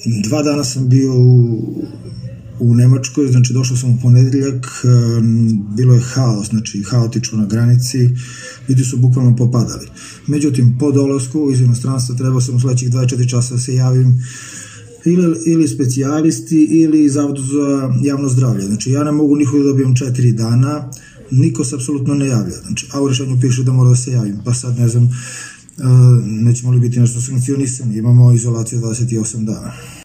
2 dana sam bio u Nemačkoj, znači došao sam u ponedeljak, bilo je haos, znači haotično na granici, ljudi su bukvalno popadali. Međutim, po dolasku iz inostranstva trebao sam u sledećih 24 časa da se javim ili specijalisti ili Zavodu za javno zdravlje. Znači ja ne mogu nikoga da dobijem 4 dana, niko se apsolutno ne javlja. Znači, a u rešenju piše da mora da se javim, pa sad ne znam, nećemo li biti nešto sankcionisani, imamo izolaciju 28 dana.